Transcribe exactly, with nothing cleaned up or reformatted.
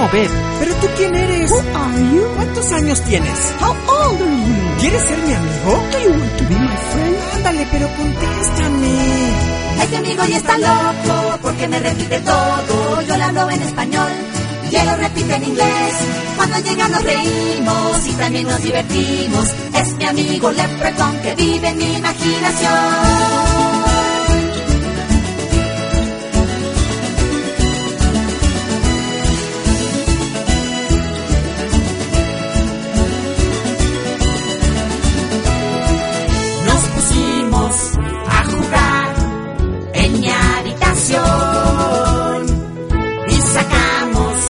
mover. ¿Pero tú quién eres? Who are you? ¿Cuántos años tienes? How old are you? ¿Quieres ser mi amigo? Do you want to be my friend? Ándale, pero contéstame. Este amigo ya está loco porque me repite todo. Yo le hablo en español y él lo repite en inglés. Cuando llega nos reímos y también nos divertimos. Es mi amigo Leprechaun que vive en mi imaginación.